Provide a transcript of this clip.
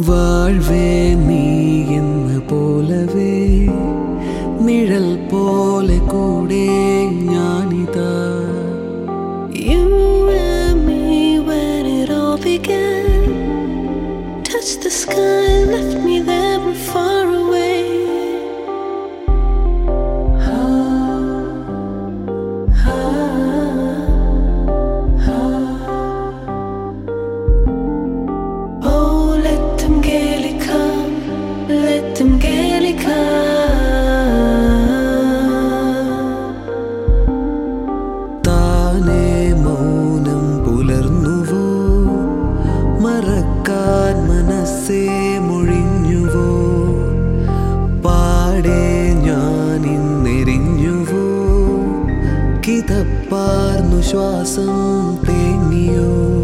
വാഴ്വേ നീ എന്ന പോലവേ നിഴൽ പോലെ കൂടെ ഞാനിതാ. You and me when it all began, touched the sky, left me there but far away. Oh, let them gaily come, let them gaily come. താനേ മൗനം പുലർന്നുവോ, മറക്കാൻ മനസ്സേ മൊഴിഞ്ഞുവോ, പാടെ ഞാനിന്നെരിഞ്ഞുവോ, കിതപ്പാർന്നു ശ്വാസം തേങ്ങിയോ.